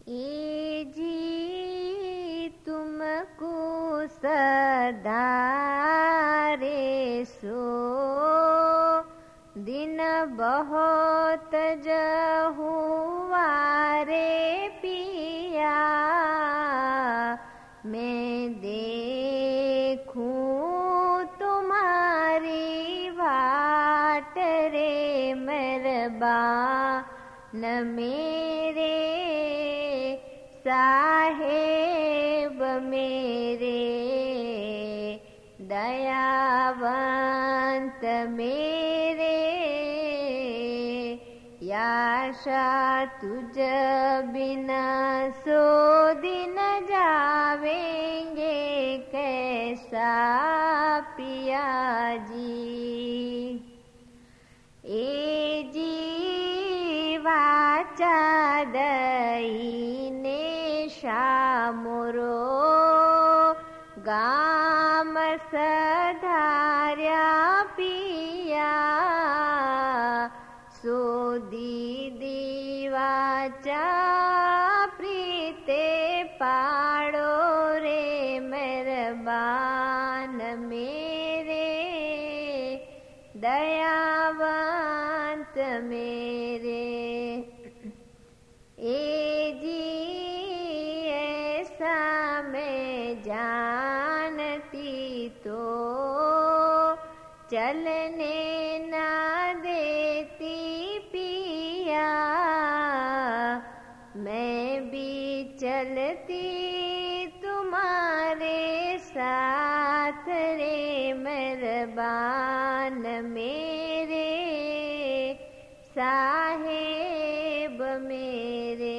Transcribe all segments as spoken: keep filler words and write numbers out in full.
ए जी तुमको सदा रे सो दिन बहुत जहुआ रे पिया। मैं देखूं तुम्हारी बाट रे मेहरबान मेरे साहेब मेरे दयावंत मेरे। याशा तुझ बिना सो दिन जावेंगे कैसा पिया जी। ए जी वाचा दईने शामुरो गाम सधार्या पिया। सो दीदी वाचा प्रीते पाड़ो रे मेहरबान मेरे दयावंत मेरे। ए जी ऐसा मैं जानती तो चलने ना देती पिया। मैं भी चलती तुम्हारे साथ रे मेहरबान मेरे साहेब मेरे।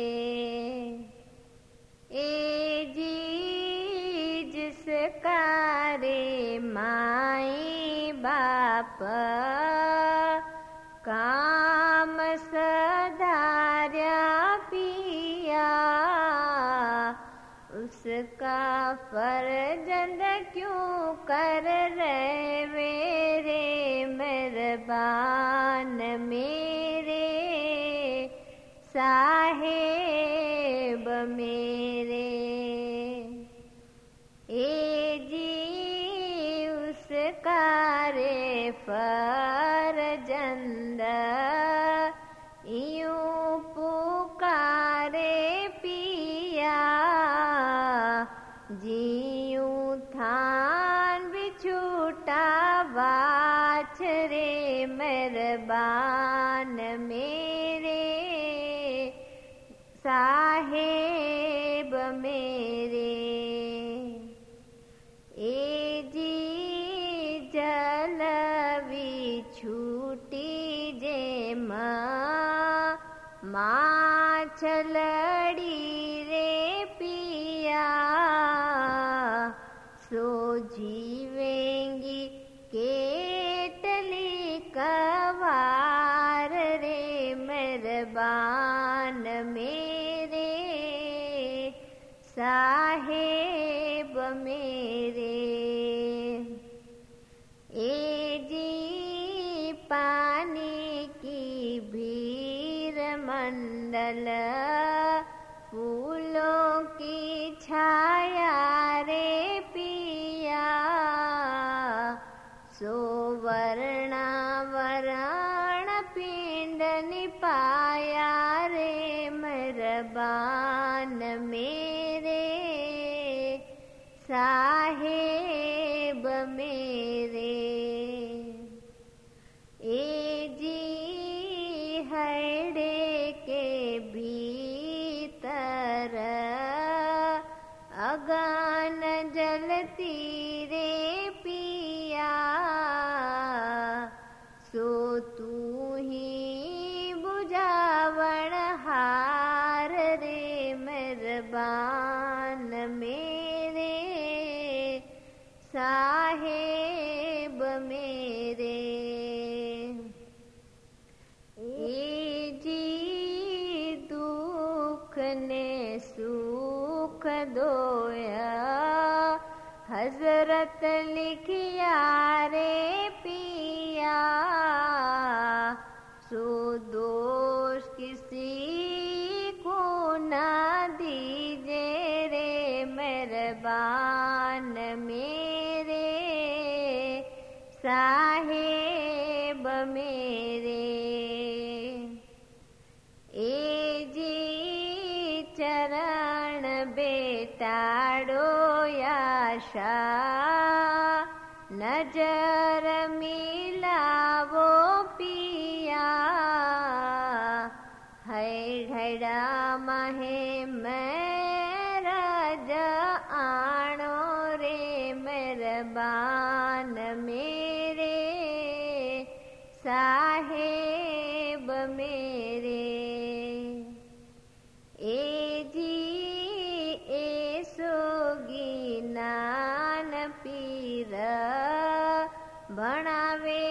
ए जी जिसका रे माई बाप काम सधार्या पिया। उसका फर्जंद क्यों कर रहे मेरे मेहरबान मेरे साहेब मेरे। ए जी उसका रे फर्जंद यूं पुकारे पिया। जीऊं थान बिछूटा वाछ रे मेहरबान मेरे साहेब मेरे। ए जी जल विछूटी जे माँ छलड़ी रे पिया। सो जीवेंगी केटली कवार रे मेहरबान मेरे साहेब मेरे। ए जी पानी की भीर मंडल फूलों की छाया रे पिया। सो वर्णा वरण पिंड निपाया रे मेहरबान मेरे साहेब मेरे। ए जी हड़े के भीतर अगान जलती रे पिया। सो तू ही बुझावण हार रे मेहरबान मेरे साहेब मेरे। ए जी दुख ने सुख दोया हजरत लिखिया रे पिया। सो दोष किसी को ना मेहरबान मेरे साहेब मेरे। ए जी चरण बेटाड़ो आशा नजर मिलावो पिया। है घड़ा महे मेरा जानो रे मेहरबान मेरे साहेब मेरे। ए जी ए सोगी नान पीर भणावे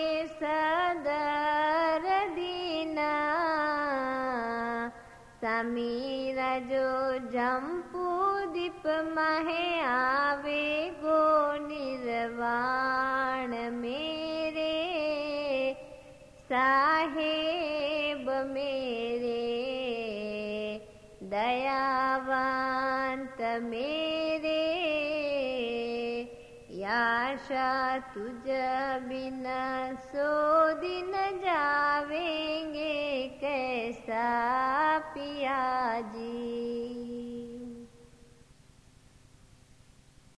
सदर दीना। समीरा जो जंपू दीप महे आवे गो निर्वाण मेरे साहेब मेरे। दयावंत मेरे आशा तुझ बिन सो दिन